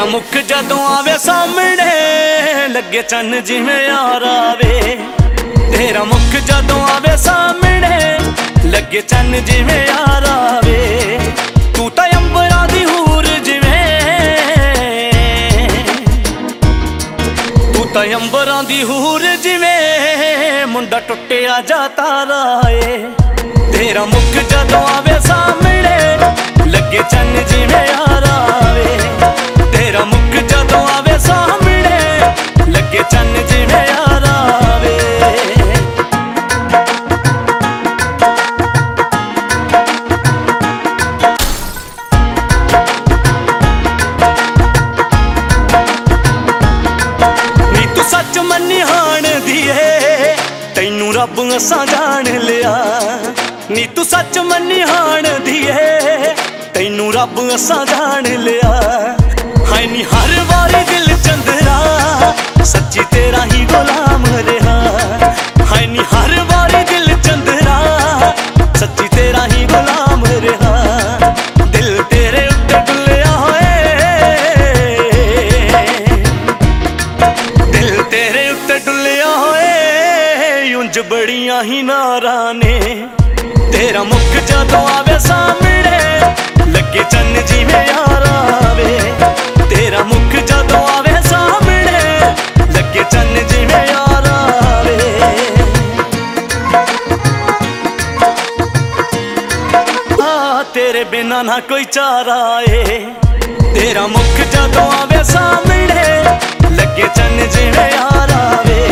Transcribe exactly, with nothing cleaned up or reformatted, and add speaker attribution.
Speaker 1: मुख जदों आवे सामने लगे चन्न जिवें यार आवे। तेरा मुख जदों आवे सामने लगे चन्न जिवें यार आवे। तू तां अंबरां दी हूर जिवें, तू तां अंबरां दी हूर जिवें मुंडा टुटिया जा तारा ए। तेरा मुख जदों आवे सामने लगे चन्न जिवें यार आवे। तेरा मुख जदों आवे सामने लगे चन्न जिवें यार आवे। नी तू सच मन्नी हाण दी है तैनू रब असां जान लिया। नी तू सच मन्नी हाण दी है तैनू रब असां जान लिया। हाय नी हर वारी दिल चंदरा सच्ची तेरा ही गुलाम रहा। हाय नी हर वारी दिल चंदरा सच्ची तेरा ही गुलाम रहा। दिल तेरे उत्ते डुलिया होए, दिल तेरे उत्ते डुलिया होए उंज बड़ियां ही नारां ने। तेरा मुख जदों आवे सामने लगे चन्न जिवें यार आवे। तेरा मुख जदों आवे सामने लगे चन्न जिवें यार आवे। आ तेरे बिना ना कोई चारा ए। तेरा मुख जदों आवे सामने लगे चन्न जिवें यार आवे।